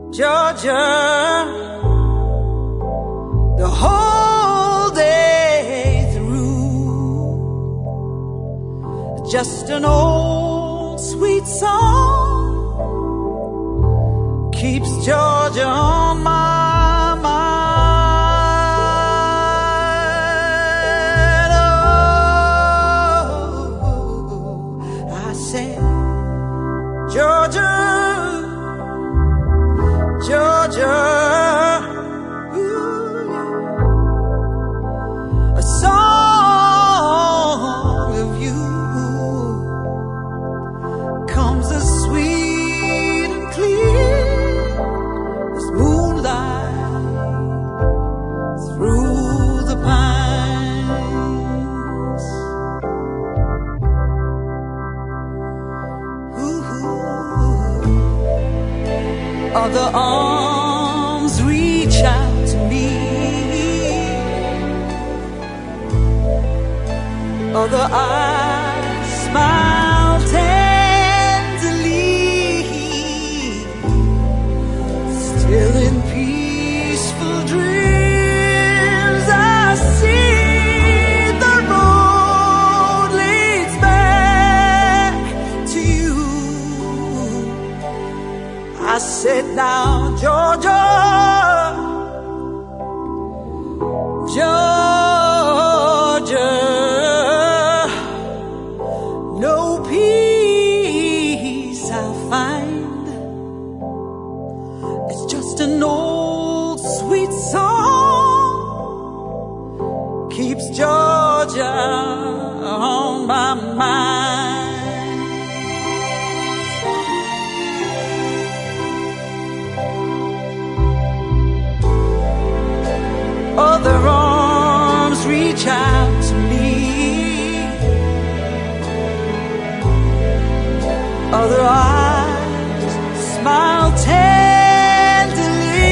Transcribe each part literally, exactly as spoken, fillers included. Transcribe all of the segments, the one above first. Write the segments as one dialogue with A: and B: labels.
A: Georgia, the whole day through. Just an old sweet song keeps Georgia on my mind. Oh, I said, Georgia, Georgia, ooh, a song of you comes as sweet and clear as moonlight through the pines. Ooh, other arms reach out to me, other eyes smile tenderly. Still in peaceful dreams I see the road leads back to you. I said, now, Georgia, Georgia, no peace I'll find. It's just an old sweet song keeps Georgia on my mind. Other arms reach out to me, other eyes smile tenderly.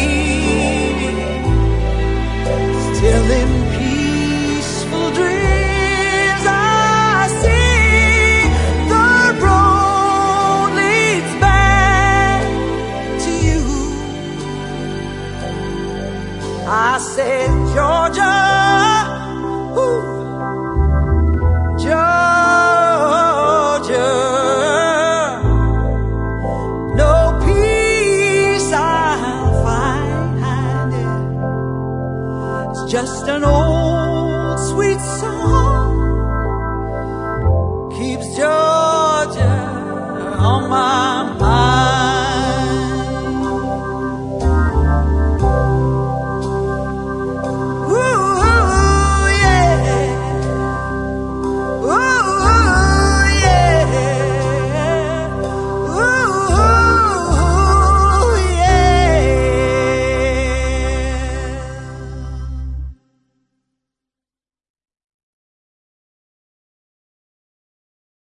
A: Still in peaceful dreams I see the road leads back to you. I said, Georgia, ooh, Georgia, no peace I'll find. It's just an old